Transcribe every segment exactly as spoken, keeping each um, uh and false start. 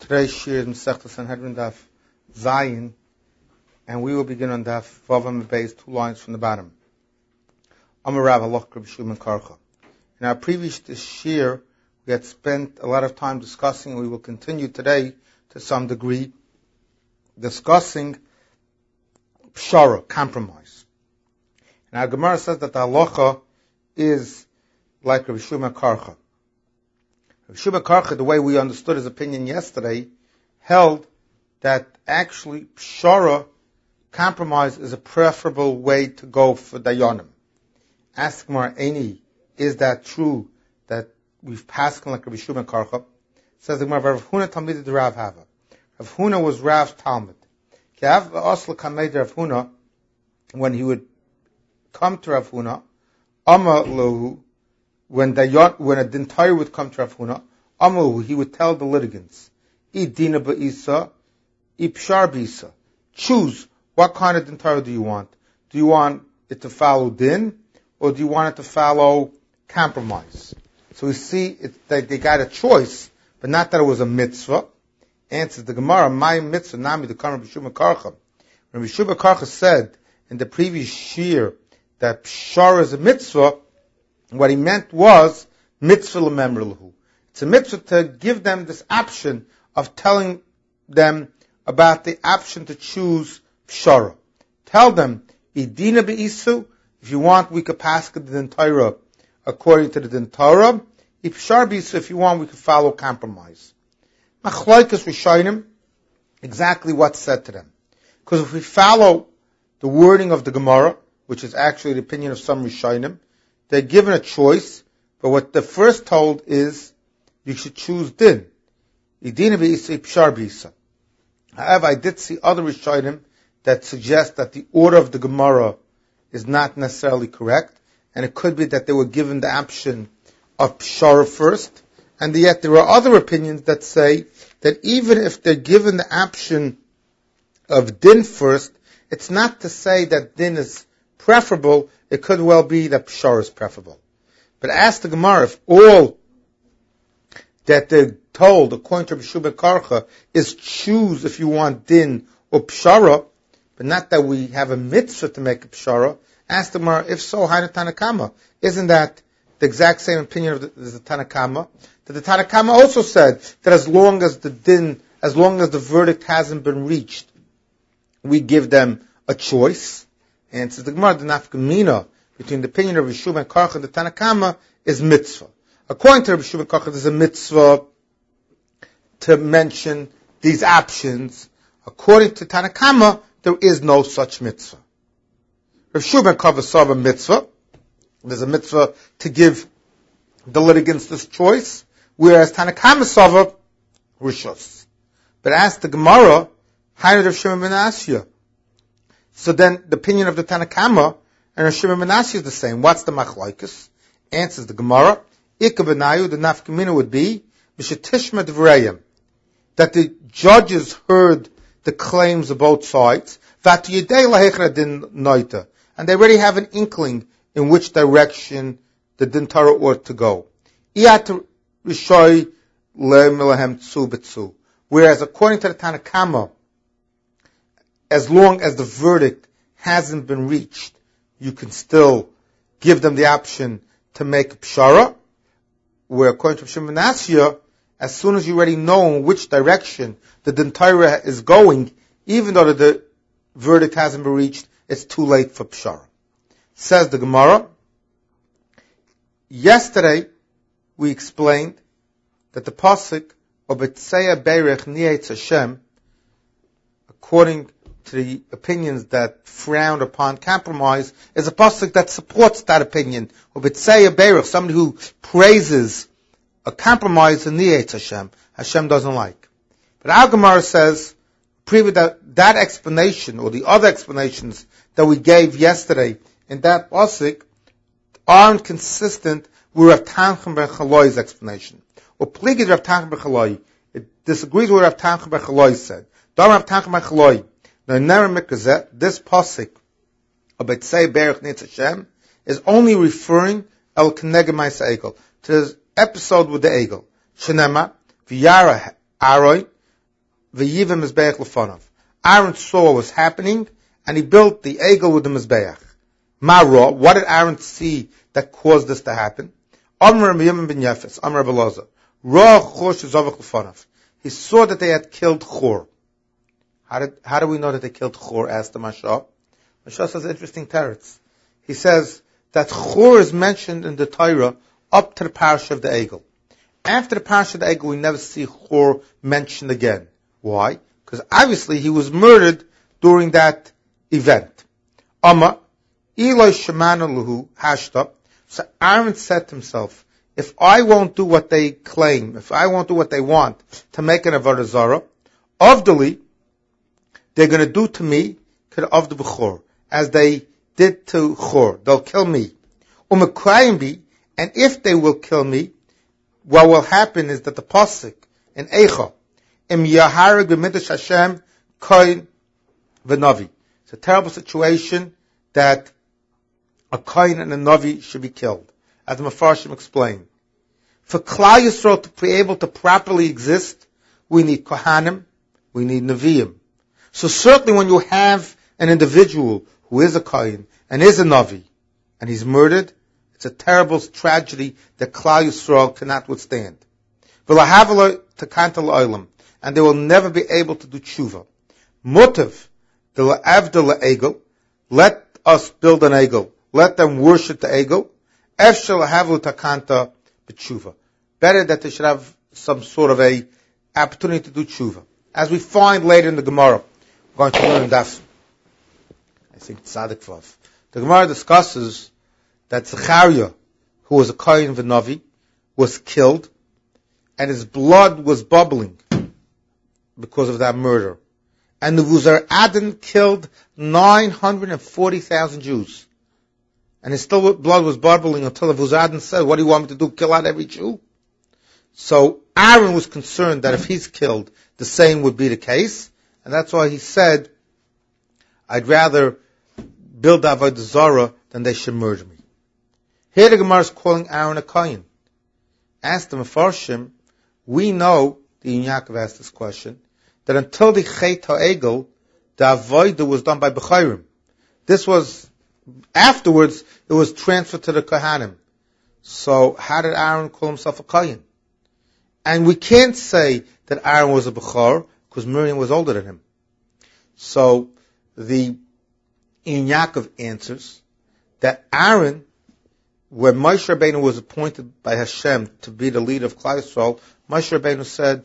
Today's shir is Masechtas Sanhedrin Daf Zayin, and we will begin on Daf Vav Amud Beis, two lines from the bottom. Amar Rav Haloch Rabbi Shimon Karcha. In our previous shir, we had spent a lot of time discussing, and we will continue today to some degree, discussing pshara, compromise. And our Gemara says that the halacha is like Rabbi Shimon Karcha. Rabbi Shimon Karcha, the way we understood his opinion yesterday, held that actually pshara, compromise, is a preferable way to go for dayanim. Ask Gemara, Eini, is that true that we've passed like Rabbi Shimon Karcha? Says the Gemara, Rav Huna Talmid de Rav Hava. Rav Huna was Rav's Talmud. Rav Huna, when he would come to Rav Huna, Amma Lohu, when the when a din Torah would come to Rav Huna, Amahu, he would tell the litigants, I dina ba'isa, I pshar ba'isa. Choose, what kind of din Torah do you want? Do you want it to follow din, or do you want it to follow compromise? So we see it, that they got a choice, but not that it was a mitzvah. Answers the Gemara, my mitzvah, nami the Rabbi Shimon Karcha. Rabbi Shimon Karcha said in the previous year that pshar is a mitzvah. What he meant was mitzvah l'memr lahu. It's a mitzvah to give them this option of telling them about the option to choose pshara. Tell them, idina be'isu, if you want, we could pass the din Torah according to the din Torah. If pshar be'isu, if you want, we could follow compromise. Machlokes rishonim, exactly what's said to them. Because if we follow the wording of the Gemara, which is actually the opinion of some rishonim, they're given a choice, but what the first told is you should choose din. However, I did see other rishonim that suggest that the order of the Gemara is not necessarily correct, and it could be that they were given the option of pshara first, and yet there are other opinions that say that even if they're given the option of din first, it's not to say that din is preferable. It could well be that pshara is preferable. But ask the Gemara if all that they're told, according to Rabbi Shimon Karcha, is choose if you want din or pshara, but not that we have a mitzvah to make a pshara. Ask the Gemara, if so, Hainu Tanakama. Isn't that the exact same opinion of the, the Tanakama? That the Tanakama also said that as long as the din, as long as the verdict hasn't been reached, we give them a choice. And says the Gemara, the nafkamina between the opinion of Rabbi Shimon Karcha and the Tanakama is mitzvah. According to Rabbi Shimon Karcha, there's a mitzvah to mention these options. According to Tanakama, there is no such mitzvah. Rabbi Shimon Karcha saw a mitzvah. There's a mitzvah to give the litigants this choice, whereas Tanakama saw rishos. But ask the Gemara, how did Rav Shimon ben Asya? So then, the opinion of the Tanakama and Rav Shimon ben Asya is the same. What's the machlokes? Answers the Gemara. Ika b'nayu, the nafkamina would be b'shetishma d'vrayim, that the judges heard the claims of both sides. V'atu yedei lahechra din noita, and they already have an inkling in which direction the din Torah ought to go. Iyat rishoy le'milahem tzu b'tzu. Whereas according to the Tanakama, as long as the verdict hasn't been reached, you can still give them the option to make a pshara, where according to Shimon ben Asya, as soon as you already know in which direction the din Torah is going, even though the verdict hasn't been reached, it's too late for pshara. Says the Gemara, yesterday we explained that the pasuk of Betzeya Beirech Nietz Hashem, according to the opinions that frown upon compromise, is a pasuk that supports that opinion. Or Betzeya Beirech, somebody who praises a compromise in Nietz Hashem, Hashem doesn't like. But our Gemara says, that, that explanation, or the other explanations that we gave yesterday in that pasuk, aren't consistent with Rav Tanchum ben Chaloi's explanation. Or Pligid Rav Tanchum ben Chaloi, it disagrees with Rav Tanchum ben Chaloi said. Dar Rav Tanchum ben Chaloi, this pasuk of Betzeya Beirech Nietz Hashem is only referring El Keneged Ma'aseh Egel, to the episode with the Egel. Shenema, V'yara Aroy, v'yivim mizbeach lefonav. Aaron saw what was happening, and he built the egel with the mizbeach. Mara, what did Aaron see that caused this to happen? Amr Yom ben Yefes, Amr Belaza. Ra Chor shezavach lefonav. He saw that they had killed Chor. How did, how do we know that they killed Chor? Asked the Mashah. Mashah says interesting teretz. He says that Chor is mentioned in the Torah up to the parasha of the Egel. After the parasha of the Egel, we never see Chor mentioned again. Why? Because obviously he was murdered during that event. Amma, Eloi Shemana Luhu Hashta. So Aaron said to himself, if I won't do what they claim, if I won't do what they want to make an Avodah Zarah, Avdali, they're going to do to me of the Bechor, as they did to Chor. They'll kill me. Umekrayim, and if they will kill me, what will happen is that the pasuk in Eicha, im yahareg b'midrash Hashem kohen v'navi. It's a terrible situation that a kohen and a navi should be killed, as the Mefarshim explain. For Klal Yisrael to be able to properly exist, we need kohanim, we need naviim. So certainly when you have an individual who is a kohen and is a navi, and he's murdered, it's a terrible tragedy that Klal Yisrael cannot withstand. And they will never be able to do tshuva. Motiv, the la'avda la'egel, let us build an egel. Let them worship the egel. Efshel la'havlu takanta b'tshuva. Better that they should have some sort of a opportunity to do tshuva. As we find later in the Gemara, we're going to learn Daf, I think Tzadik Vav. The Gemara discusses that Zechariah, who was a Kohen v'Navi, was killed, and his blood was bubbling because of that murder. And Nebuzar Adon killed nine hundred forty thousand Jews. And his still blood was bubbling until Nebuzar Adon said, what do you want me to do, kill out every Jew? So Aaron was concerned that if he's killed, the same would be the case. And that's why he said, I'd rather build Avodah Zarah than they should murder me. Here the Gemara is calling Aaron a Kohen. Ask the Mefarshim, we know, the Yaakov asked this question, that until the Chet HaEgel, the Avodah was done by Bechayrim. This was, afterwards, it was transferred to the Kohanim. So how did Aaron call himself a Kohen? And we can't say that Aaron was a Bechor, because Miriam was older than him. So the Yaakov answers that Aaron, when Moshe Rabbeinu was appointed by Hashem to be the leader of Klal Yisrael, Moshe Rabbeinu said,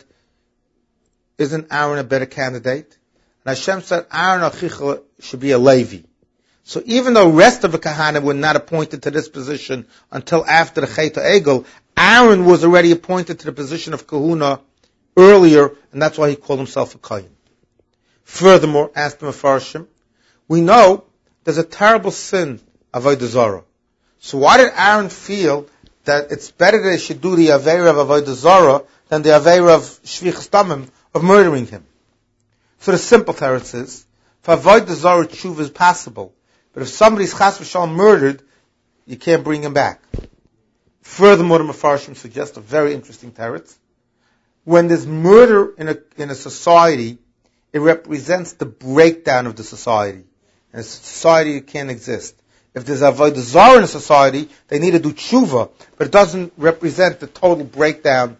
isn't Aaron a better candidate? And Hashem said, Aaron Achicha should be a Levi. So even though the rest of the Kahana were not appointed to this position until after the Chet HaEgel, Aaron was already appointed to the position of Kahuna earlier, and that's why he called himself a Kohen. Furthermore, asked the Mefarshim, we know there's a terrible sin, Avodah Zarah. So why did Aaron feel that it's better that they should do the Aveira of Avodah Zarah than the Aveira of Shvichas Damim, of murdering him? So the simple teretz is, for Avodah Zarah tshuva is possible, but if somebody's chas v'shalom murdered, you can't bring him back. Furthermore, the Mefarshim suggest a very interesting teretz. When there's murder in a, in a society, it represents the breakdown of the society. And a society can't exist. If there's Avodah Zarah in a society, they need to do tshuva, but it doesn't represent the total breakdown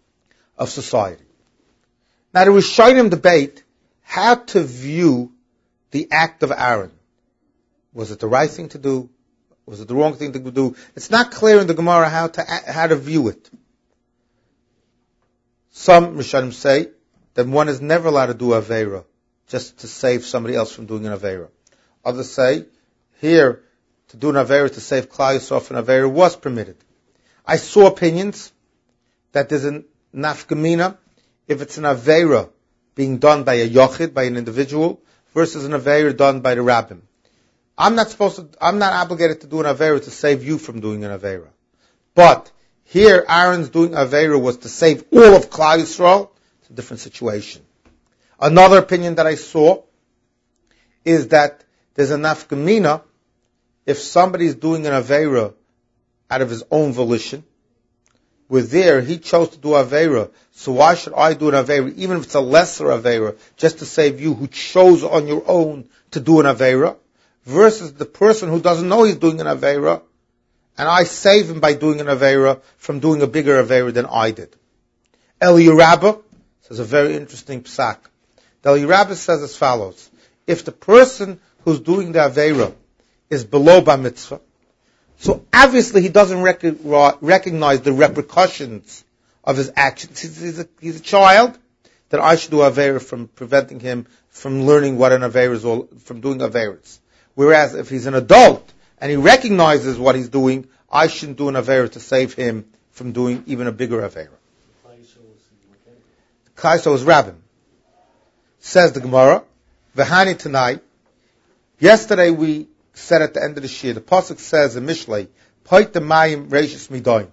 of society. Now the Rishonim debate how to view the act of Aaron. Was it the right thing to do? Was it the wrong thing to do? It's not clear in the Gemara how to how to view it. Some Rishonim say that one is never allowed to do Aveira just to save somebody else from doing an Aveira. Others say, here, to do an Aveira to save Klal Yisrael from an Aveira was permitted. I saw opinions that there's a nafkamina if it's an Aveira being done by a Yochid, by an individual, versus an Aveira done by the Rabbim. I'm not supposed to, I'm not obligated to do an Aveira to save you from doing an Aveira. But here, Aaron's doing Aveira was to save all of Klal Yisrael. It's a different situation. Another opinion that I saw is that there's a nafkamina if somebody's doing an Aveira out of his own volition, where there he chose to do Aveira, so why should I do an Aveira, even if it's a lesser Aveira, just to save you who chose on your own to do an Aveira, versus the person who doesn't know he's doing an Aveira, and I save him by doing an Aveira from doing a bigger Aveira than I did. Eli Rabbah says a very interesting psak. Eli Rabbah says as follows: if the person who's doing the Aveira is below Bar Mitzvah, so obviously he doesn't rec- recognize the repercussions of his actions. He's, he's, a, he's a child, that I should do Aveira from preventing him from learning what an Aveira is, all, from doing Aveiras. Whereas if he's an adult and he recognizes what he's doing, I shouldn't do an Aveira to save him from doing even a bigger Aveira. Kaiso is Rabbin. Says the Gemara, V'hani tonight. Yesterday we said at the end of the Shir, the Pasuk says in Mishlei, Poit the Mayim Reishis Midoin.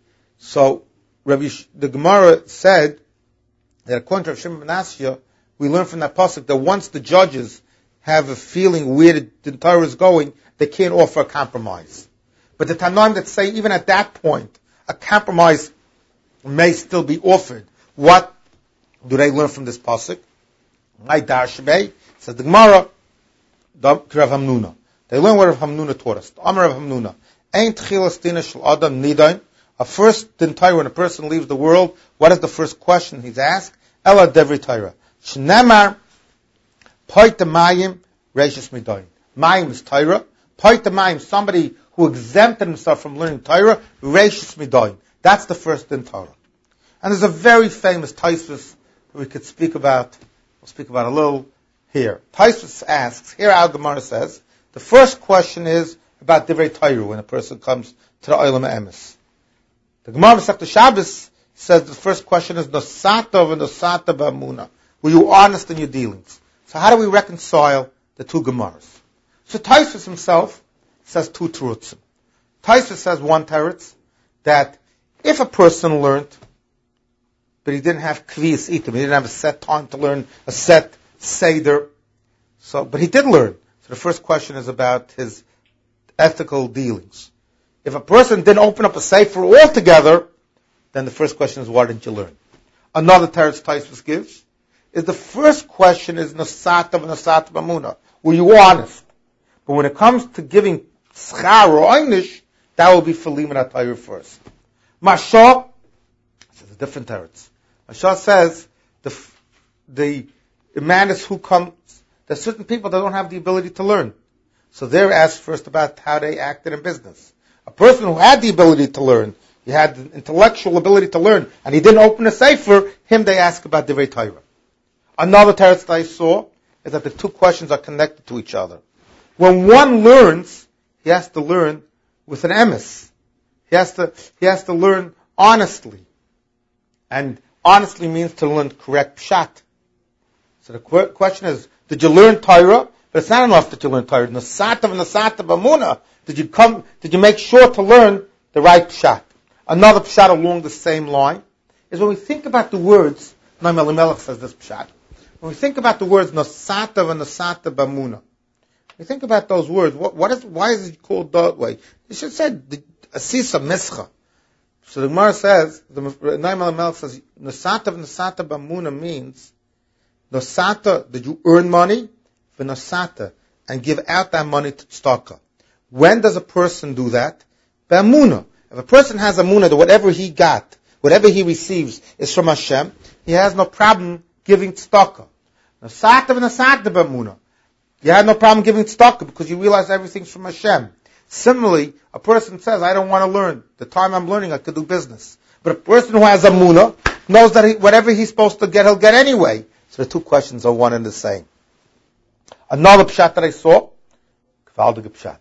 So, Rabbi, the Gemara said that according to Rav Shimon ben Asya, we learn from that Pasuk that once the judges have a feeling where the, the Torah is going, they can't offer a compromise. But the Tanaim that say even at that point, a compromise may still be offered. What do they learn from this Pasuk? My Darshbei, says the Gemara, Rav Hamnuna. They learn what Rav Hamnuna taught us. Amar Rav Hamnuna. Ein tchilas dina shel adam nidain. A first din Torah, when a person leaves the world, what is the first question he's asked? Ela devri Torah. Shnemar poit mayim reishis midain. Mayim is Torah. Poit mayim, somebody who exempted himself from learning Torah, reishis midain. That's the first din Torah. And there's a very famous Taisvus we could speak about. We'll speak about a little here. Taisvus asks, here our Gemara says, the first question is about Divrei Torah when a person comes to the Olam Emes. The Gemara Masechta Shabbos says the first question is Nosata and Nosata B'Amuna. Were you honest in your dealings? So how do we reconcile the two Gemaras? So Taisvus himself says two terutzim. Taisvus says one teretz, that if a person learned, but he didn't have kviyas itim, he didn't have a set time to learn, a set seder, so, but he did learn. So the first question is about his ethical dealings. If a person didn't open up a sefer altogether, then the first question is, why didn't you learn? Another teretz Taisvus gives is the first question is Nosata v'Nosata b'Amuna. Were you honest? But when it comes to giving schar or einish, that will be for Liman HaTorah first. Mashah says a different teretz. Mashah says the the man is who comes. There's certain people that don't have the ability to learn, so they're asked first about how they acted in business. A person who had the ability to learn, he had the intellectual ability to learn, and he didn't open a sefer, him they ask about Divrei Torah. Another teretz that I saw is that the two questions are connected to each other. When one learns, he has to learn with an emes. He has to he has to learn honestly, and honestly means to learn correct pshat. So the qu- question is, did you learn Torah? But it's not enough that you learn Torah. Nosata v'Nosata b'Amuna. Did you come? Did you make sure to learn the right pshat? Another pshat along the same line is when we think about the words. Noam Elimelech says this pshat. When we think about the words Nosata v'Nosata b'Amuna, we think about those words. What, what is? Why is it called that way? You should say the asisa mischa. So the Gemara says, the Noam Elimelech says Nosata v'Nosata b'Amuna means Nosata, did you earn money? V'Nosata, and give out that money to tzedakah. When does a person do that? B'Amuna. If a person has Amuna that whatever he got, whatever he receives is from Hashem, he has no problem giving tzedakah. Nosata v'Nosata b'Amuna. You had no problem giving tzedakah because you realize everything's from Hashem. Similarly, a person says, I don't want to learn. The time I'm learning, I could do business. But a person who has Amuna knows that he, whatever he's supposed to get, he'll get anyway. So the two questions are one and the same. Another pshat that I saw, Kvaldige pshat,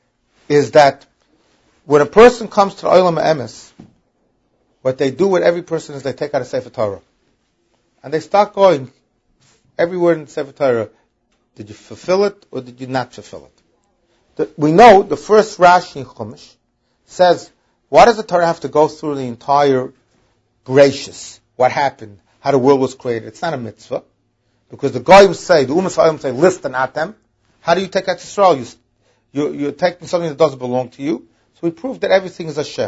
is that when a person comes to the Olam Emes, what they do with every person is they take out a Sefer Torah. And they start going, every word in Sefer Torah, did you fulfill it or did you not fulfill it? The, we know the first Rashi in Chumash says, why does the Torah have to go through the entire Bereshis? What happened? How the world was created? It's not a mitzvah. Because the Goyim say, the Umas Ha'olim say, listen at them. How do you take out Yisrael? You, you, you're taking something that doesn't belong to you. So we prove that everything is Hashem.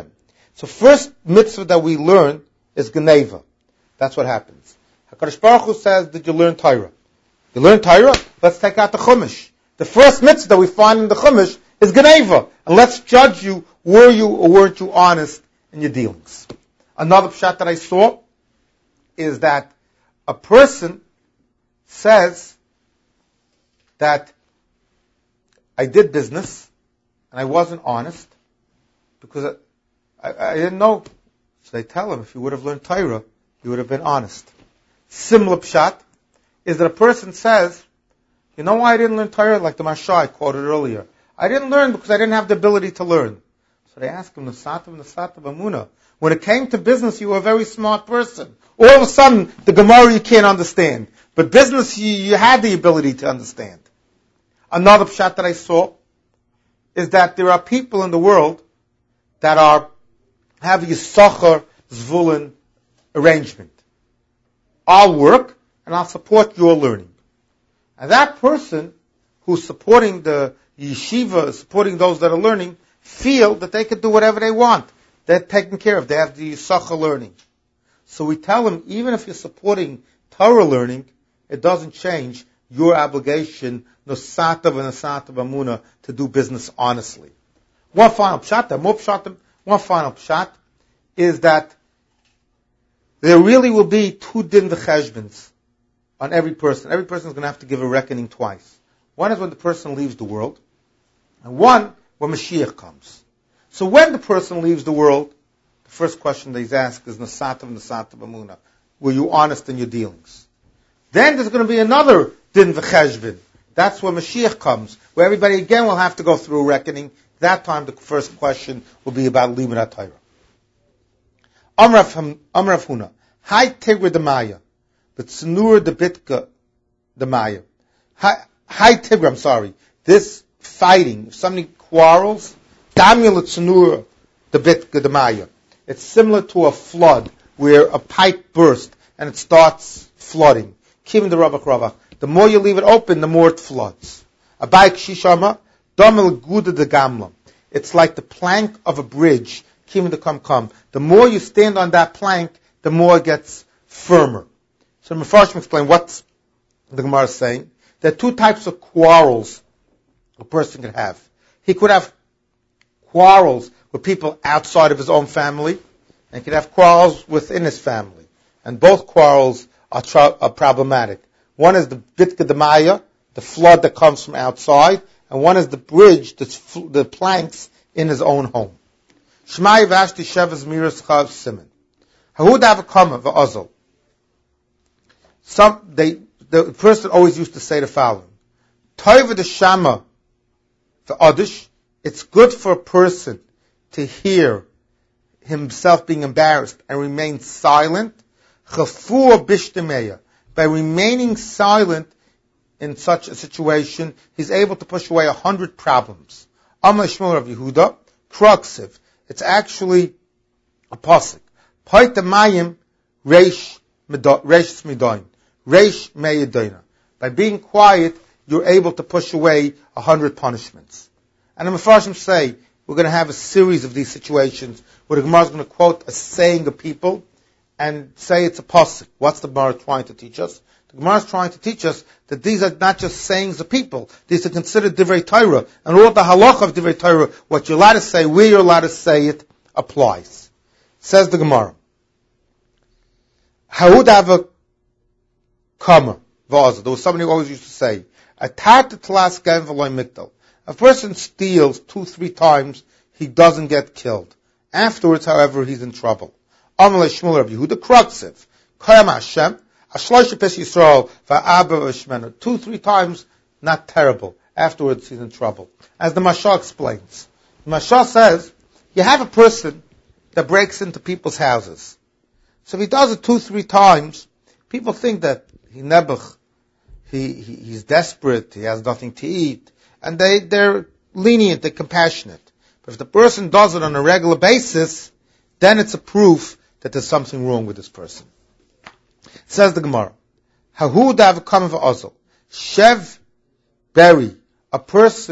So first mitzvah that we learn is Geneva. That's what happens. HaKadosh Baruch Hu says, did you learn Torah? You learn Torah? Let's take out the Chumash. The first mitzvah that we find in the Chumash is Geneva. And let's judge you, were you or weren't you honest in your dealings. Another pshat that I saw is that a person says that I did business and I wasn't honest because I, I, I didn't know. So they tell him, if you would have learned Torah, you would have been honest. Similar pshat is that a person says, you know why I didn't learn Torah? Like the Mashah I quoted earlier. I didn't learn because I didn't have the ability to learn. So they ask him, Nasativ, Nasativ, Amunah. When it came to business, you were a very smart person. All of a sudden, the Gemara you can't understand. But business, you, you had the ability to understand. Another pshat that I saw is that there are people in the world that are have a Yisachar Zvulun arrangement. I'll work and I'll support your learning. And that person who's supporting the yeshiva, supporting those that are learning, feel that they can do whatever they want. They're taken care of. They have the Yisachar learning. So we tell them, even if you're supporting Torah learning, it doesn't change your obligation, Nosatav and Nosatav Amuna, to do business honestly. One final pshat, more pshat, one final pshat, is that there really will be two din v'cheshbons on every person. Every person is going to have to give a reckoning twice. One is when the person leaves the world, and one when Mashiach comes. So when the person leaves the world, the first question that he's asked is Nasatav Nasatav Amuna. Were you honest in your dealings? Then there's going to be another din v'cheshbon. That's when Mashiach comes, where everybody again will have to go through a reckoning. That time the first question will be about Limud HaTorah. Amrav Huna. Hai Tigra de Maya. But Tznur de Bitka de Maya. Hai Tigra, I'm sorry. This fighting, if somebody quarrels, Damyal Tznur de Bitka de Maya. It's similar to a flood where a pipe burst and it starts flooding. Kim the Ravach Ravach. The more you leave it open, the more it floods. Abayk Shishama, Damel Guda de Gamla. It's like the plank of a bridge. Kim the Kam Kam. The more you stand on that plank, the more it gets firmer. So the Mefarshim explain what the Gemara is saying. There are two types of quarrels a person could have. He could have quarrels with people outside of his own family, and he could have quarrels within his family. And both quarrels are, tra- are problematic. One is the Bitka Demaya, the flood that comes from outside, and one is the bridge, the, fl- the planks in his own home. Shmai Vashti Shevas Miras Chav Simon. Hahud Avakama Va'azal. Some, they, the person always used to say the following. Toiva de Shama Va'adish. It's good for a person to hear himself being embarrassed and remain silent. Chafur Bishtameya. By remaining silent in such a situation, he's able to push away a hundred problems. Amar Shmuel of Yehuda, Kruksiv. It's actually a pasuk. Paita Mayim Reish Smidoin. Reish Meyadoina. By being quiet, you're able to push away a hundred punishments. And the Mefarshim say, we're going to have a series of these situations where the Gemara is going to quote a saying of people and say it's a pasuk. What's the Gemara trying to teach us? The Gemara is trying to teach us that these are not just sayings of people. These are considered divrei Torah. And all the halach of divrei Torah, what you're allowed to say, where you're allowed to say it, applies. Says the Gemara. Hahud ava kama vaza. There was somebody who always used to say, atat tlas gam v'loy mikdal. A person steals two, three times, he doesn't get killed. Afterwards, however, he's in trouble. Amalei Shmuel Rabbi Yehuda Kruksiv. Kayam Hashem. Ashlosh Pes Yisrael va'aba v'shmenu. Two, three times, not terrible. Afterwards, he's in trouble. As the Mashah explains. The Mashah says, you have a person that breaks into people's houses. So if he does it two, three times, people think that he nebuch, he, he he's desperate, he has nothing to eat, and they, they're lenient, they're compassionate. But if the person does it on a regular basis, then it's a proof that there's something wrong with this person. Says the Gemara, Hahu dav kamen v'azol. Shev beri, a person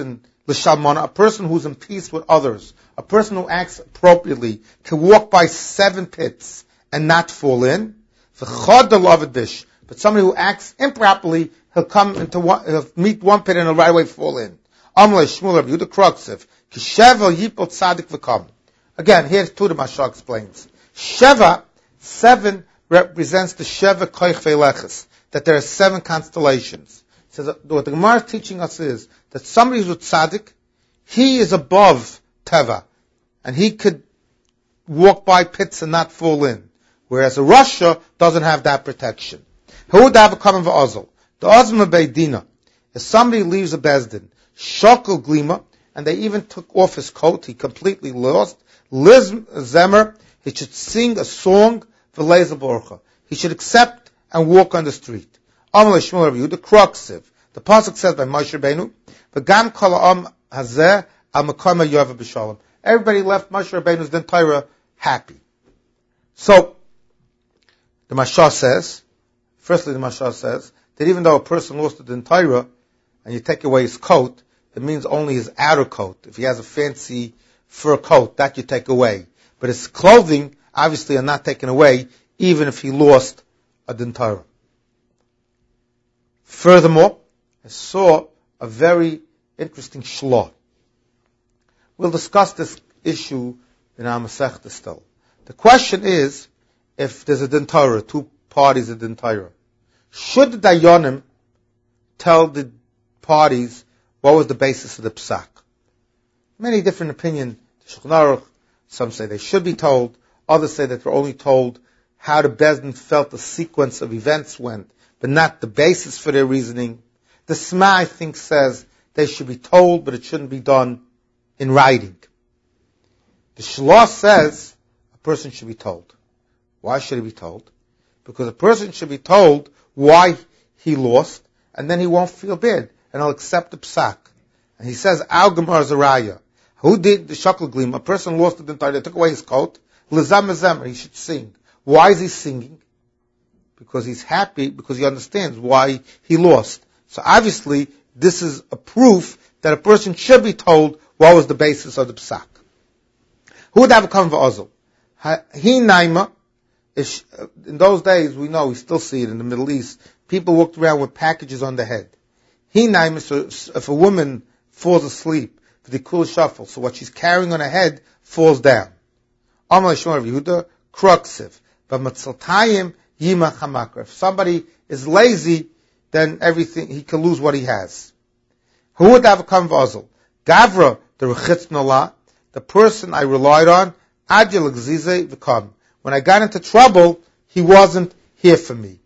L'shalmana, a person who's in peace with others, a person who acts appropriately, can walk by seven pits and not fall in. V'chad l'avad bish, but somebody who acts improperly, he'll come into one, he'll meet one pit and he'll right away fall in. Amalei Shmuel Rabbi Yehuda Kruksiv, Kisheva yipol tzadik v'kam. Again, here's two the Mashal explains. Sheva, seven, represents the Sheva Koich Ve'leches, that there are seven constellations. So that what the Gemara is teaching us is that somebody who's tzaddik, he is above Teva, and he could walk by pits and not fall in. Whereas a Rasha doesn't have that protection. Who would have a common v'ozl? The Ozma Beidina, if somebody leaves a Bezdin, Shokal Glima, and they even took off his coat, he completely lost, Liz Zemer, he should sing a song, V'leza Borcha. He should accept and walk on the street. Amalei Shmuel Rabbi Yehuda Kruksiv. The pasuk says by Moshe Rabbeinu, V'gam kol ha'am hazeh al makom ha'yova b'shalom. Everybody left Moshe Rabbeinu's Din Torah happy. So, the Mashal says, firstly the Mashal says, that even though a person lost the Din Torah, and you take away his coat, it means only his outer coat. If he has a fancy fur coat, that you take away. But his clothing, obviously, are not taken away, even if he lost a Din Torah. Furthermore, I saw a very interesting shlah. We'll discuss this issue in our Masechta still. The question is, if there's a Din Torah, two parties of Din Torah, should the Dayanim tell the parties what was the basis of the psak? Many different opinions. Some say they should be told. Others say that they're only told how the Bezdin felt the sequence of events went, but not the basis for their reasoning. The Sma, I think, says they should be told, but it shouldn't be done in writing. The Shlah says a person should be told. Why should he be told? Because a person should be told why he lost, and then he won't feel bad, and he'll accept the psak. And he says, Al Gemar Zaraya, who did the Shakal Glim? A person lost the Din Torah, they took away his coat. L'zam Zemer, he should sing. Why is he singing? Because he's happy, because he understands why he lost. So obviously, this is a proof that a person should be told what was the basis of the psak. Who would have a common v'ozl? He naima. In those days, we know, we still see it in the Middle East, people walked around with packages on their head. He naima, so if a woman falls asleep, the kul shuffle, so what she's carrying on her head falls down. Amalei Shmuel Yehuda Kruksiv. But Matzaltayim Yima Chamakra. If somebody is lazy, then everything, he can lose what he has. Who would have a common v'ozl? Gavra, the Rechitz Nolah, the person I relied on, Adjil Gzize v'kam. When I got into trouble, he wasn't here for me.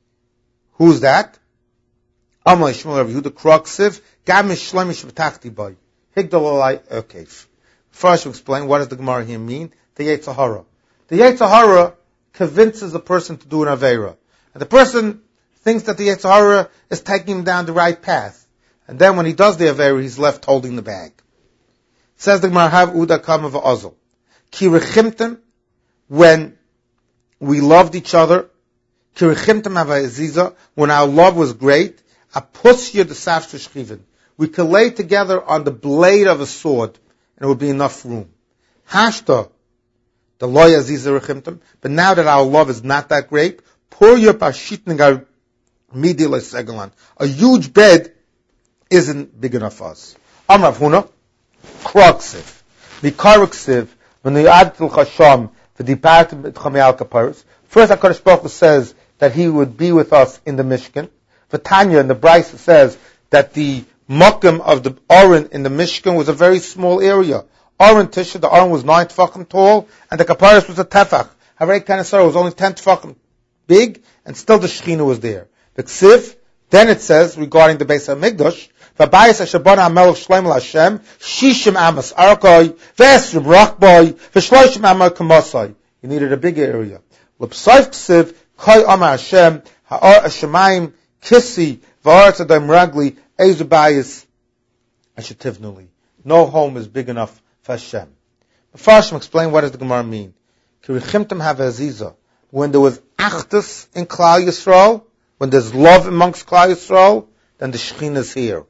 Who's that? Amalei Shmuel Yehuda Kruksiv. Gamish Shlemish v'tachti boy. Higdololai Okev. First, we'll explain what does the Gemara here mean. The Yetzer Hara. The Yetzer Hara convinces a person to do an Aveira. And the person thinks that the Yetzer Hara is taking him down the right path. And then when he does the Aveira, he's left holding the bag. It says the Gemara, Hav Uda Kama V'Ozl. Ki Rechimtem, when we loved each other, Ki Rechimtem Hava when our love was great, Apusya the Safsh Shchiven. We could lay together on the blade of a sword, and it would be enough room. Hashta, the loya ziza rechimtim, but now that our love is not that great, pour your pashitningar midila segalan. A huge bed isn't big enough for us. Amrav Huna, Kruksiv, Mikariksiv, when the Adil Chasham, the departed Chamei Kaparis. First, HaKadosh Baruch Hu says that He would be with us in the Mishkan. V'Tanya, and the Brisa says that the Mokum of the Aron in the Mishkan was a very small area. Aron Tisha, the Aron was nine tefachim tall, and the Kaparis was a tefach. Havrei Kanesar was only ten tefachim big, and still the Shechina was there. The Ksiv, then it says, regarding the Beis HaMikdash, V'bayis HaShabana HaMelech Shleim L'Hashem, Shishim Amas Arakoi, V'esrim Rachboi, V'shloishim Amar Kamasai. You needed a bigger area. L'Psayv Ksiv, Koi Amar Hashem, Ha'ar Hashemayim, Kissi, V'ar Tzadayim Ragli, Ezubayis, Ashetivnuli. No home is big enough for Hashem. But first, explain what does the Gemara mean. Kirichimtim have aziza. When there was achdus in Klal Yisrael, when there's love amongst Klal Yisrael, then the Shekhinah is here.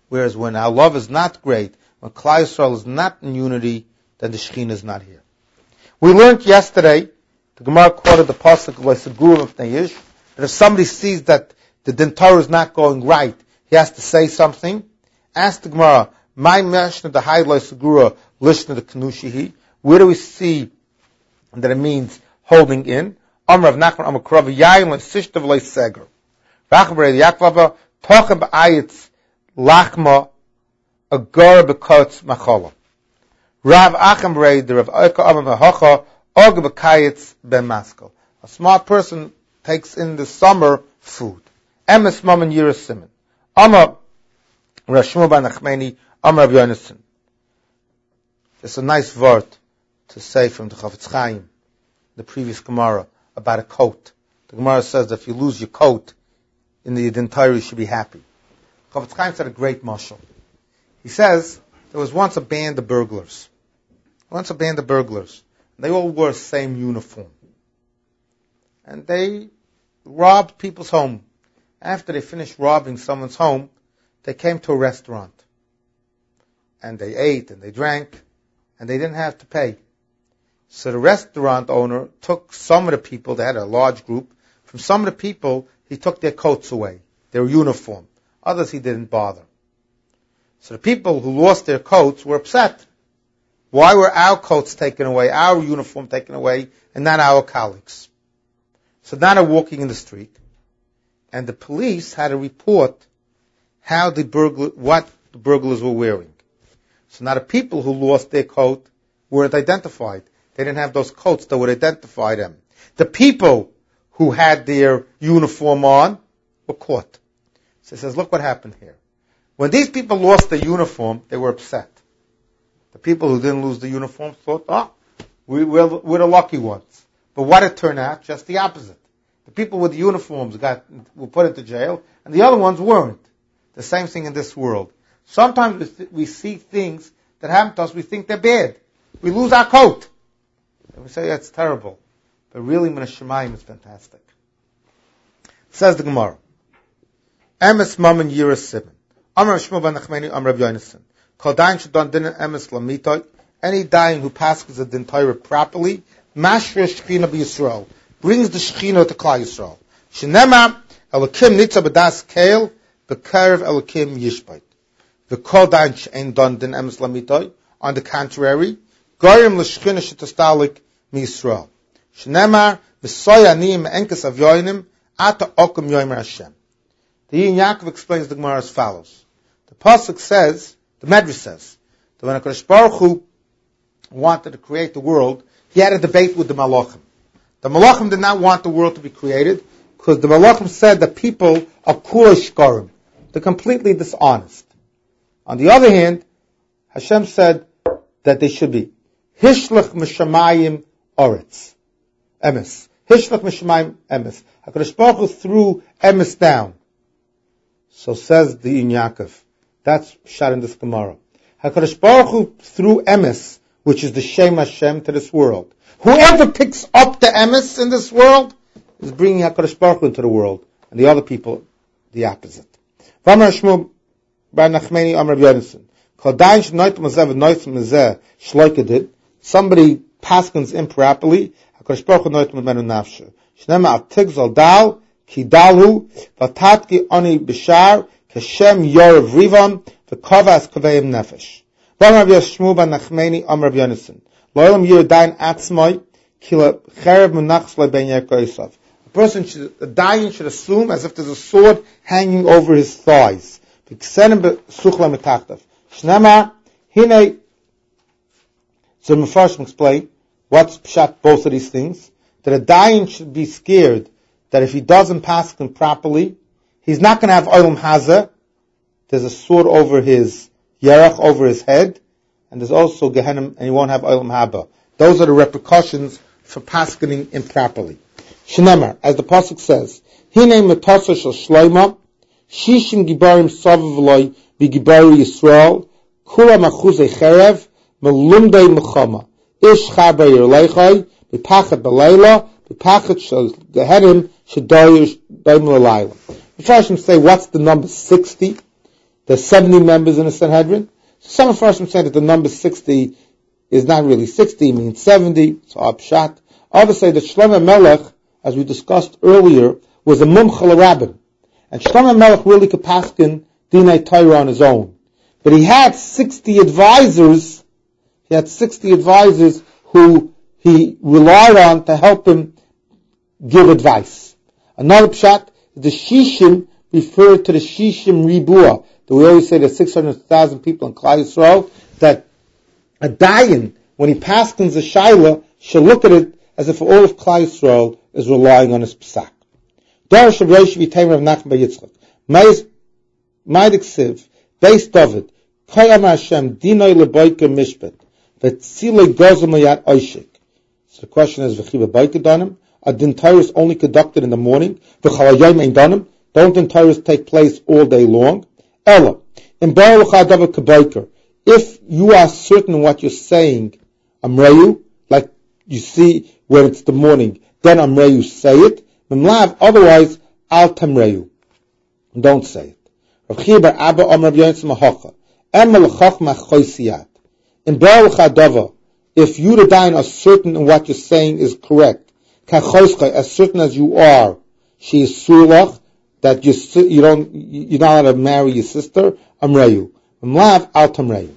Whereas when our love is not great, when Klal Yisrael is not in unity, then the Shekhinah is not here. We learned yesterday, the Gemara quoted the pasuk of that if somebody sees that the Din Torah is not going right, he has to say something. Ask the Gemara, my meshna the high loisagura lishna the kanushihi. Where do we see that it means holding in? Amr of Nachman Amr Krav Yayin Sishtav Leiseger. Rachber Yakvava Tocha Ba'ayitz Lachma Agar Bekotz Machala. Rav Acham Rei the Rav Oika Amr Mahacha Og Bekayitz Ben Maskal. A smart person takes in the summer food. Emes Maman Yira Simon. Amr Rav Shmuel Ben Nachmani Amr Rav Yonason. It's a nice word to say from the Chafetz Chaim, the previous Gemara, about a coat. The Gemara says that if you lose your coat in the Din Torah, you should be happy. Chafetz Chaim said a great mashal. He says there was once a band of burglars. Once a band of burglars. They all wore the same uniform. And they robbed people's home. After they finished robbing someone's home, they came to a restaurant. And they ate and they drank, and they didn't have to pay. So the restaurant owner took some of the people, they had a large group, from some of the people, he took their coats away, their uniform. Others he didn't bother. So the people who lost their coats were upset. Why were our coats taken away, our uniform taken away, and not our colleagues? So now they're walking in the street, and the police had to report how the burglar, what the burglars were wearing. So now the people who lost their coat weren't identified. They didn't have those coats that would identify them. The people who had their uniform on were caught. So he says, look what happened here. When these people lost their uniform, they were upset. The people who didn't lose the uniform thought, oh, we, we're, we're the lucky ones. But what it turned out, just the opposite. The people with the uniforms got were put into jail, and the other ones weren't. The same thing in this world. Sometimes we, th- we see things that happen to us, we think they're bad. We lose our coat. And we say, that's terrible. But really, Min Hashemayim is fantastic. Says the Gemara. Emes Maman Yira Sibin. Amar Shmuel ben Nachmani, Amar Rav Yonason. Kol dayin shadon din emes lamitoy. Any dayin who passes the Din Torah properly, mashra Shechina b'Yisrael, brings the Shechina to Klal Yisrael. Shenema Elokim nitza b'das keil, b'karev Elokim yishbait. V'kol dayin she'en don din emes lamitoy. On the contrary, goyim l'Shechina shetastalik miYisrael. Shenema v'soy ani me'enkes avyoinim ata okum yoimer Hashem. The Yin Yaakov explains the Gemara as follows. The pasuk says, the Medrash says, that when HaKadosh Baruch Hu wanted to create the world, he had a debate with the Malachim. The Malachim did not want the world to be created, because the Malachim said that people are kula shkarim. They're completely dishonest. On the other hand, Hashem said that they should be Hishlach Mishamayim Oretz. Emes. Hishlach Mishamayim Emes. HaKadosh Baruch Hu threw Emes down. So says the Yin Yaakov. That's shot in this Gemara. HaKadosh Baruch Hu threw Emes, which is the Shem Hashem, to this world. Whoever picks up the Emes in this world is bringing HaKadosh Baruch Hu into the world, and the other people, the opposite. V'amar Shmuel bar Nachmani Amar Rav Yonason. Kol dayin shenoit mazeh v'noit mazeh shloikadid. Somebody paskins improperly. HaKadosh Baruch Hu noit mamenu nafshe. Shnema al tigzal dal ki dalhu v'tatki oni b'shar kashem yorev rivam v'kovas kaveim nefesh. V'amar Rav Shmuel bar Nachmani Amar Rav Yonason. Lo'olam yir dayin atzmai kila cherev munachs le'ben yerkoisav. A person should, a dayin should assume as if there's a sword hanging over his thighs. V'ksenim besuchla metachtav. Shnema hine. So the Mefarshim explain what's pshat both of these things. That a dayin should be scared that if he doesn't pass him properly, he's not going to have olam hazeh. There's a sword over his yerach, over his head, and there's also Gehenna, and he won't have olam haba. Those are the repercussions for paskening improperly. Shneimar, as the pasuk says, Hine metasa shel Shlomo, shishim gibarim savav loy b'gibari Yisrael, kula machuzei cherev, melumdei mechama, ish chaber yerleichai, b'pachat b'leila, b'pachat shel Gehenim, shedoyish doim l'layla. The Mefarshim say, what's the number sixty? there's seventy members in the Sanhedrin. Some of us say that the number sixty is not really sixty, it means seventy, so upshat. Others say that Shlomo Melech, as we discussed earlier, was a mumcha l'rabbin. And Shlomo Melech really could paskin Dinei Torah on his own. But he had sixty advisors, he had sixty advisors who he relied on to help him give advice. Another pshat, the Shishim referred to the Shishim Ribua. That we always say there's six hundred thousand people in Klal Yisrael, that a dayan, when he paskins a shaila, should look at it as if all of Klal Yisrael is relying on his psak. Darash of Rosh V'Tayim Rav Nachman Bar Yitzchak. Ma'adik Siv, Beis David, Kayam Hashem, Dinoi Leboike Mishpat, V'tzile Gozom Yat Oishik. So the question is, V'chiva Boike Danim? Are din Torahs only conducted in the morning? V'chalayim Ein Danim? Don't din Torahs take place all day long? Ella, in Baruch Hadavar Kaboiker, if you are certain in what you're saying, Amreyu, like you see when it's the morning, then Amreyu say it. Memlav, otherwise, Al Tamreyu. Don't say it. Rav Chiya bar Abba Amar Rav Yonasan Mahocha. Emel Chachma Choisiyat. In Baruch Hadavar, if you the dayan are certain in what you're saying is correct, Kachoischa, as certain as you are, she is surlach, that you you don't you're not allowed to marry your sister, Amreyu. Memlav Al Tamreyu.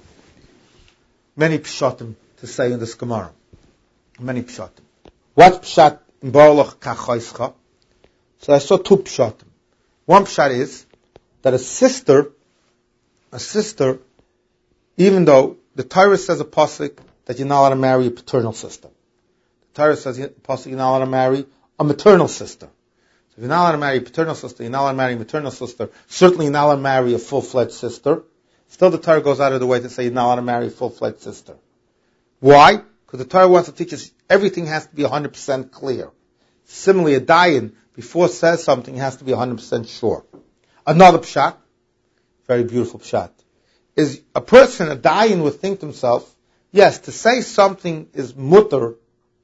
Many pshatim to say in this Gemara. Many pshatim. What pshat in Baruch Kachoischa? So I saw two pshatim. One pshat is that a sister, a sister, even though the Torah says a pasuk that you're not allowed to marry a paternal sister. The Torah says a pasuk you're not allowed to marry a maternal sister. So if you're not allowed to marry a paternal sister, you're not allowed to marry a maternal sister, certainly you're not allowed to marry a full-fledged sister. Still the Torah goes out of the way to say you're not allowed to marry a full-fledged sister. Why? Because the Torah wants to teach us everything has to be one hundred percent clear. Similarly, a dayan, before it says something, has to be one hundred percent sure. Another pshat, very beautiful pshat, is a person, a dayan, would think to himself, yes, to say something is mutter,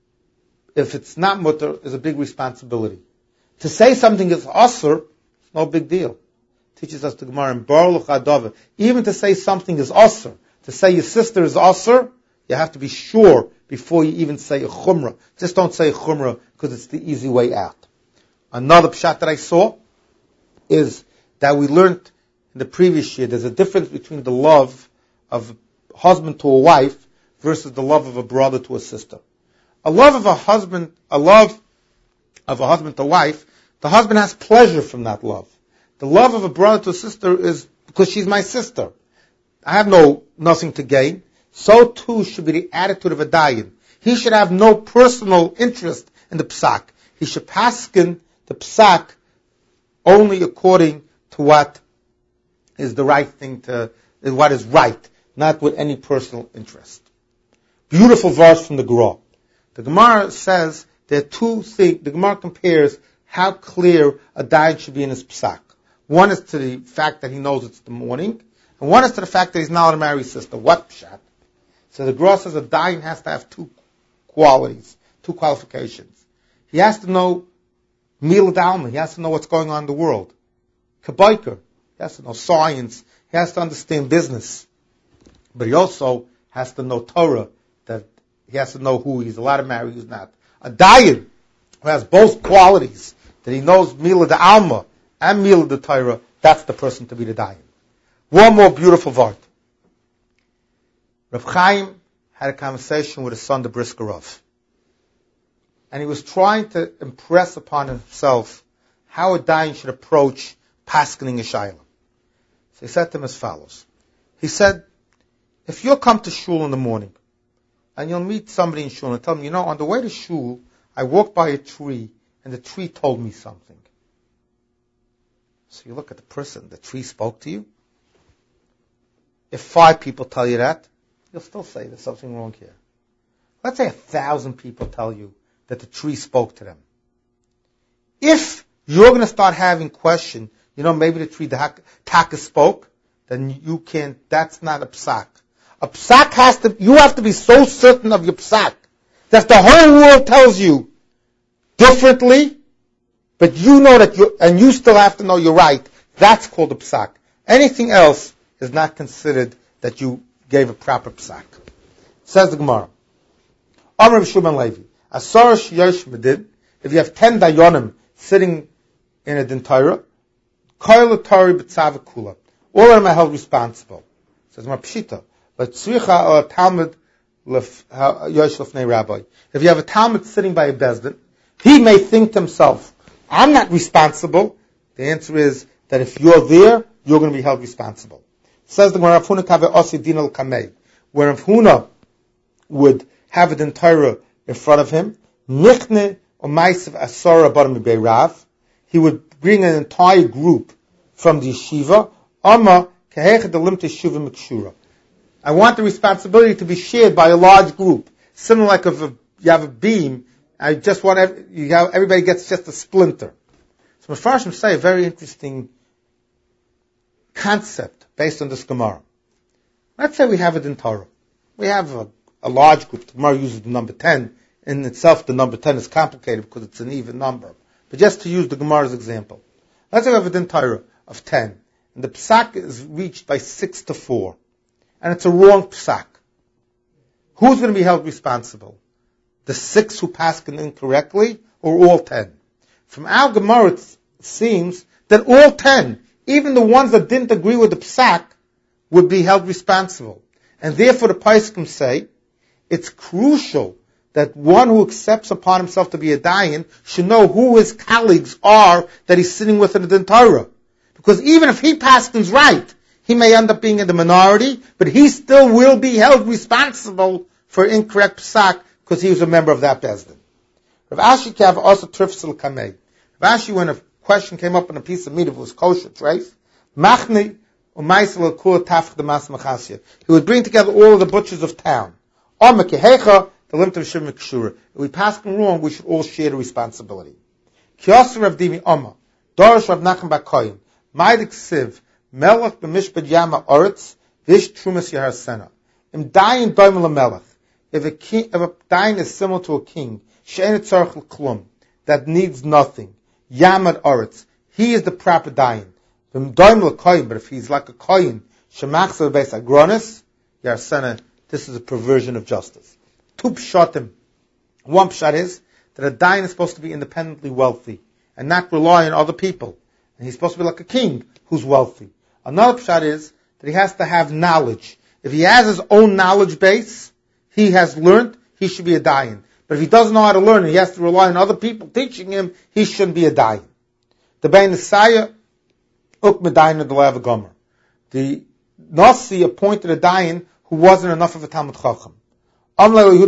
if it's not mutter, is a big responsibility. To say something is asur, it's no big deal. Teaches us the Gemara in Baruch Hadavar. Even to say something is asur, to say your sister is asur, you have to be sure before you even say a chumrah. Just don't say a chumrah because it's the easy way out. Another pshat that I saw is that we learned in the previous year, there's a difference between the love of a husband to a wife versus the love of a brother to a sister. A love of a husband, a love of a husband to a wife, the husband has pleasure from that love. The love of a brother to a sister is because she's my sister. I have no, nothing to gain. So too should be the attitude of a dayan. He should have no personal interest in the psak. He should paskin the psak only according to what is the right thing to, is what is right, not with any personal interest. Beautiful verse from the Gemara. The Gemara says there are two things. The Gemara compares how clear a dayan should be in his psak. One is to the fact that he knows it's the morning, and one is to the fact that he's not a married sister. What pshat? So the Gemara says a dayan has to have two qualities, two qualifications. He has to know Mila Dalma, he has to know what's going on in the world. Kabiker, he has to know science, he has to understand business. But he also has to know Torah, that he has to know who he's allowed to marry, who's not. A dayan who has both qualities, that he knows Mila Dalma and Mila the Torah, that's the person to be the dayan. One more beautiful word. Rav Chaim had a conversation with his son, the Brisker Rav. And he was trying to impress upon himself how a dayan should approach paskening a shayla. So he said to him as follows. He said, if you'll come to shul in the morning, and you'll meet somebody in shul and tell them, you know, on the way to shul, I walked by a tree, and the tree told me something. So you look at the person, the tree spoke to you. If five people tell you that, you'll still say there's something wrong here. Let's say a thousand people tell you that the tree spoke to them. If you're going to start having question, you know, maybe the tree, the taka spoke, then you can't, that's not a psak. A psak has to, you have to be so certain of your psak that the whole world tells you differently, but you know that you, and you still have to know you're right. That's called a psak. Anything else is not considered that you gave a proper psak. Says the Gemara. Amr Shuman Levi. Asar Shyosh Medid. If you have ten dayanim sitting in a din Torah, Koil Tori B'Tzava Kula. All of them are held responsible. Says Mar Pshita. But Tzricha al Talmud Yosh Lefnei Rabbi. If you have a Talmud sitting by a bezdin, he may think to himself, I'm not responsible. The answer is that if you're there, you're going to be held responsible. Says the Gemara, Rav Huna Kaveh Osi Din al Kamei, where Rav Huna would have it in Torah in front of him, Nichne or Maisav Asora Baram Rav, he would bring an entire group from the yeshiva, Amma Kahech Delim Teshuva Mikshura. I want the responsibility to be shared by a large group, similar like if you have a beam. I just want every, you have, everybody gets just a splinter. So Mefarshim say a very interesting concept based on this Gemara. Let's say we have it in Torah. We have a, a large group. The Gemara uses the number ten. In itself, the number ten is complicated because it's an even number. But just to use the Gemara's example. Let's say we have it in Torah of ten. And the psak is reached by six to four. And it's a wrong psak. Who's going to be held responsible? The six who passed incorrectly, or all ten? From our Gemara, it seems that all ten, even the ones that didn't agree with the psak, would be held responsible. And therefore the Poskim say, it's crucial that one who accepts upon himself to be a dayan should know who his colleagues are that he's sitting with in the Torah. Because even if he paskins right, he may end up being in the minority, but he still will be held responsible for incorrect psak, because he was a member of that bezdin. Rav Ashi Kav also trifsel kamei. Rav Ashi, when a question came up on a piece of meat, if it was kosher treif, machni u'maisel alkur tafch demas machasya. He would bring together all of the butchers of town. Om kehecha the limit of shivim kshura. If we pass them wrong, we should all share the responsibility. Kiyosar Rav Dimi Oma, Dorish Rav Nachman Bakoyim, Maidik Siv, Melech b'mishpad Yama Oretz, Vish Trumas Yahar Sena. Im dayin doim l'melech. If a king, if a dayan is similar to a king, she'en tzarech l'klum, that needs nothing, Yamad Oretz, he is the proper dayan. V'im doim l'koyin, but if he's like a koyin, shemachzer beis agronis, Yahar Sena, this is a perversion of justice. Two pshatim. One pshat is that a dayan is supposed to be independently wealthy and not rely on other people. And he's supposed to be like a king who's wealthy. Another pshat is that he has to have knowledge. If he has his own knowledge base, he has learned, he should be a dayan. But if he doesn't know how to learn and he has to rely on other people teaching him, he shouldn't be a dayan. The Bein Nesaya uk medayin adolav gomer. The Nasi appointed a dayan who wasn't enough of a Talmud Chacham. Amle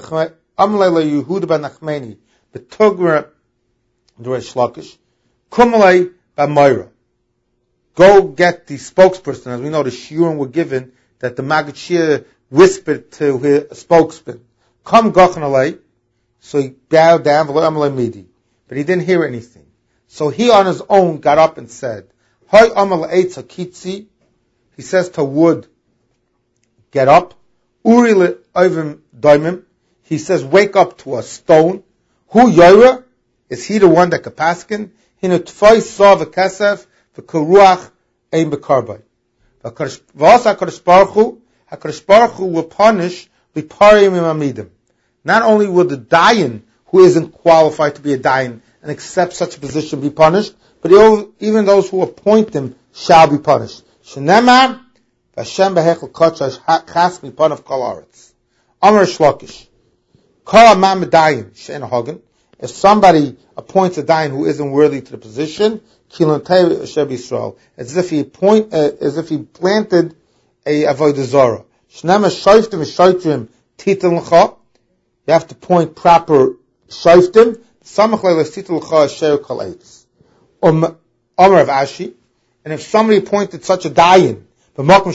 Yehuda ben Nachmeni, the Tugra Duresh Lakish, Kumalei ben Moira. Go get the spokesperson. As we know, the shiurim were given that the Maggid Shir whispered to his spokesman, "Come Gochan Alei." So he bowed down, but he didn't hear anything. So he on his own got up and said, "Hoy Amal Eitz Hakitzi." He says to wood, "Get up." Uri le Ovim Daimim. He says, "Wake up to a stone." Who Yoira? Is he the one that kapaskin? Hinu Tfai saw the Kesef, the Kuruach Ein Bekarbai. V'as HaKadosh Baruch Hu, HaKadosh Baruch Hu will punish Liparim Amidim. Not only will the dayan who isn't qualified to be a dayan and accept such a position be punished, but even those who appoint him shall be punished. Shenemar Hashem behechel kochash chas mipon of kol aretz. Amar Shlokish. Kol amam dayan she'en hagen. If somebody appoints a dayan who isn't worthy to the position, kilontei asher b'Yisrael, as if he appoint, uh, as if he planted a avodah zarah. Shnema shoiftim shoitrim titel l'cha. You have to point proper shoiftim. Samach le'les titel l'cha asher kol eitz. Um, Amar of Ashi. And if somebody appointed such a dayan, where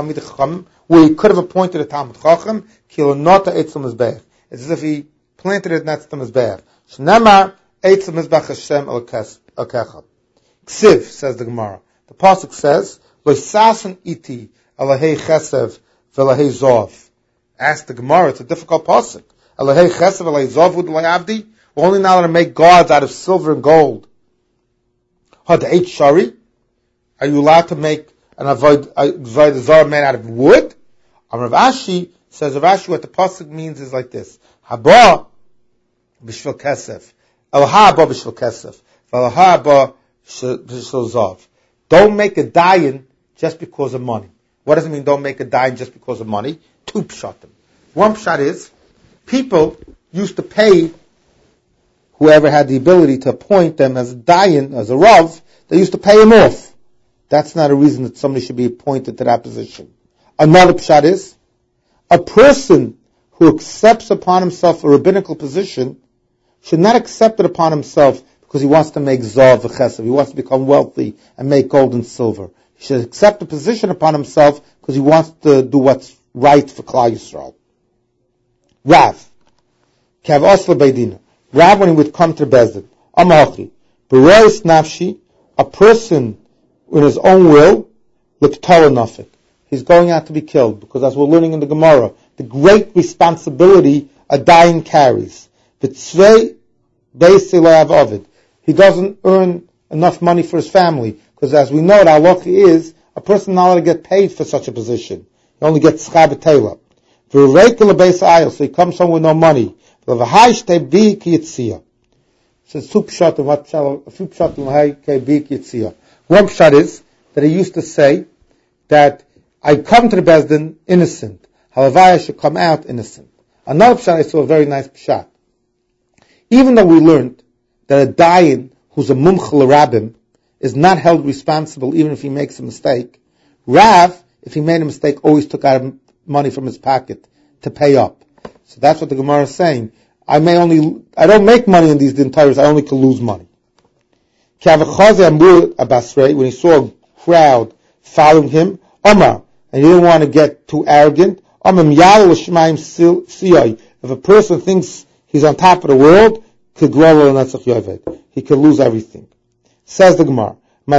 he could have appointed a Talmud Chacham, it's as if he planted it next to Mizbeach. Shnemar Eitz Mizbeach Hashem Elokecha. Ksiv, says the Gemara. The pasuk says, "Loisasan iti alahei chesev velahei zov." Ask the Gemara. It's a difficult pasuk. Alahei chesev velahei zov udlayavdi. We're only now going to make gods out of silver and gold. Had eight shari. Are you allowed to make and avoid avoid the zara made out of wood. Rav Ashi says, Rav Ashi, what the pasuk means is like this: Haba b'shvil kesef, el haba b'shvil kesef, el haba b'shvil zav. Don't make a dayan just because of money. What does it mean? Don't make a dayan just because of money. Two pshatim. One pshat is people used to pay whoever had the ability to appoint them as a dayan, as a rav. They used to pay him off. That's not a reason that somebody should be appointed to that position. Another pshat is, a person who accepts upon himself a rabbinical position should not accept it upon himself because he wants to make zav v'chesed, he wants to become wealthy and make gold and silver. He should accept the position upon himself because he wants to do what's right for Klal Yisrael. Rav, Kav Osla Beidina. Rav, when he would come to Bezdin, Amachi, Berois Nafshi, a person in his own will, L'Ktala Nafik. He's going out to be killed, because as we're learning in the Gemara, the great responsibility a dying carries. V'tzvei Beis Elav Ovid. He doesn't earn enough money for his family, because as we know, the halacha is, a person not allowed to get paid for such a position. He only gets schar b'teila. V'reikul Beis Ayil, so he comes home with no money. V'v'hai shtei bi ki yitziyah. So two pshat and what pshat, a few pshat and hai ki bi ki yitziyah. One pshat is that he used to say that I come to the Bezdin innocent. However, I should come out innocent. Another pshat I saw a very nice pshat. Even though we learned that a dayan who's a mumch l'rabim is not held responsible even if he makes a mistake, Rav, if he made a mistake, always took out money from his pocket to pay up. So that's what the Gemara is saying. I may only, I don't make money in these dintayros, I only can lose money. When he saw a crowd following him, Omar, and he didn't want to get too arrogant, if a person thinks he's on top of the world, he could lose everything. Says the Gemara,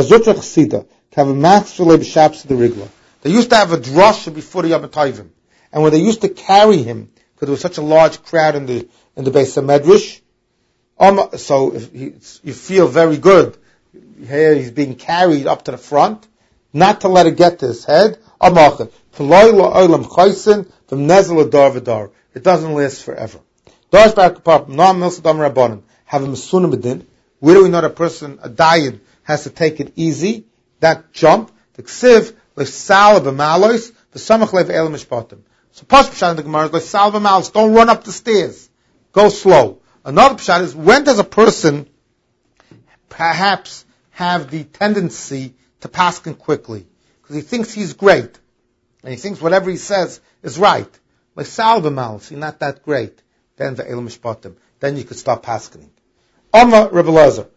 they used to have a drasha before the Yom Tovim, and when they used to carry him, because there was such a large crowd in the in the Beis HaMedrash, um, so if he, you feel very good. Here he's being carried up to the front, not to let it get to his head. It doesn't last forever. Where do we know that a person, a dayan, has to take it easy? That jump, the ksiv, l'sal b'malos, v'samach lev el mishpatim. So pas pshat in the Gemara is l'sal b'malos. Don't run up the stairs. Go slow. Another pshat is, when does a person perhaps have the tendency to paskin quickly? Because he thinks he's great. And he thinks whatever he says is right. L'sal b'malos, you're not that great. Then the el mishpatim. Then you could stop paskining. Amma Rebbe Lezer.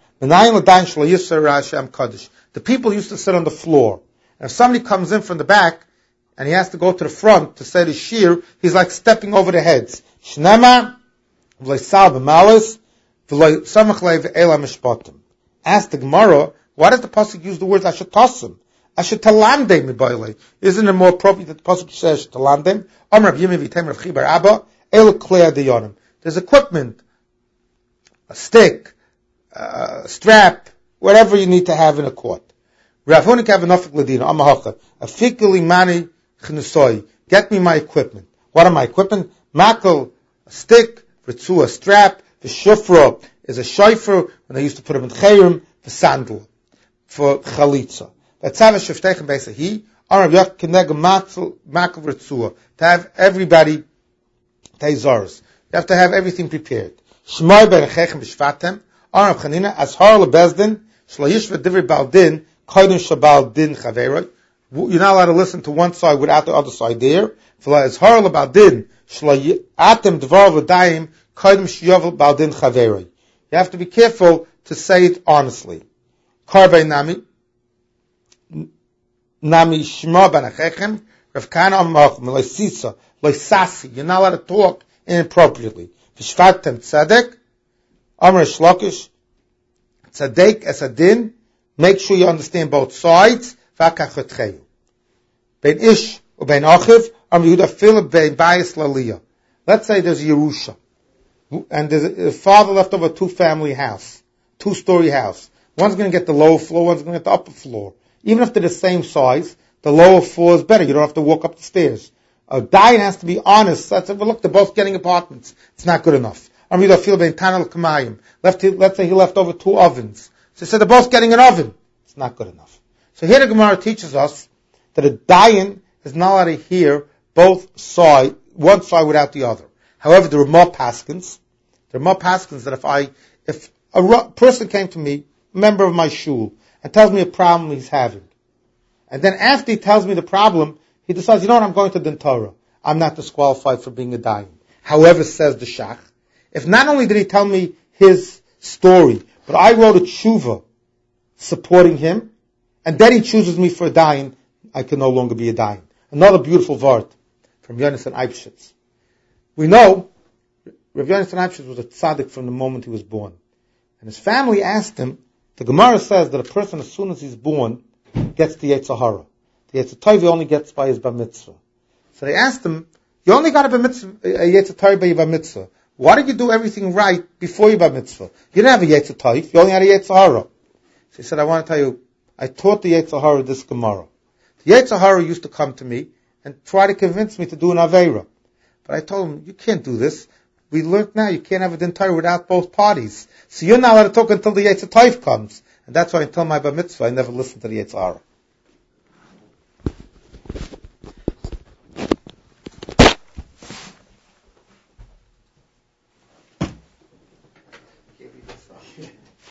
The people used to sit on the floor. And if somebody comes in from the back, and he has to go to the front to say the shir, he's like stepping over the heads. Shnema, v'leisal b'malis, v'leisamach leiv eila mishpatim. Ask the Gemara, why does the pasuk use the words ashatasim? Ashatalamdem mibayle. Isn't it more appropriate that the pasuk says ashatalamdem? Amar Rav Yimi v'tem Rav Chibar Abba, el klei adiyonim. There's equipment, a stick, a strap, whatever you need to have in a court. Rav Hunik have enough ladina. Amahacha. Afikili mani chnusoi. Get me my equipment. What are my equipment? Makel, a stick, ritzu, a strap. The shufra is a shofar when they used to put him in chayrim. The sandal for chalitza. Vatzava sheftechem beisahi. Arav yak keneg makel makel ritzu. To have everybody teizars. You have to have everything prepared. Shmoi berechechem b'shvatem. Arav chanina ashar lebezdin shloyish v'divri baldin. You're not allowed to listen to one side without the other side there. You have to be careful to say it honestly. You're not allowed to talk inappropriately. Make sure you understand both sides. Bein ish or bein achiv, am Yehuda Philip bein bayis laliyah. Let's say there's a Yerusha, and there's a father left over a two-family house, two-story house. One's going to get the lower floor, one's going to get the upper floor. Even if they're the same size, the lower floor is better. You don't have to walk up the stairs. A Dayan has to be honest. That's it. Well, look, they're both getting apartments. It's not good enough. Let's say he left over two ovens. So he said they're both getting an oven. It's not good enough. So here the Gemara teaches us that a Dayan is not allowed to hear both side, one side without the other. However, there are more paskins. There are more paskins that if I, if a person came to me, a member of my shul, and tells me a problem he's having, and then after he tells me the problem, he decides, you know what, I'm going to Din Torah. I'm not disqualified for being a Dayan. However, says the Shach, if not only did he tell me his story, but I wrote a tshuva supporting him, and then he chooses me for a Dayan, I can no longer be a Dayan. Another beautiful vart from Yonasan Eibschitz. We know Rav Yonasan Eibschitz was a tzaddik from the moment he was born. And his family asked him, the Gemara says that a person as soon as he's born gets the Yetzer Hara. The Yetzer Tov he only gets by his Bar Mitzvah. So they asked him, you only got a, bar mitzvah, a Yetzer Tov by your Bar Mitzvah. Why did you do everything right before your Bar Mitzvah? You didn't have a Yetzer Tov, you only had a Yetzer Hara. So he said, I want to tell you, I taught the Yetzer Hara this Gemara. The Yetzer Hara used to come to me and try to convince me to do an Aveira. But I told him, you can't do this. We learned now you can't have a Din Torah without both parties. So you're not allowed to talk until the Yetzer Tov comes. And that's why until my Bar Mitzvah I never listened to the Yetzer Hara.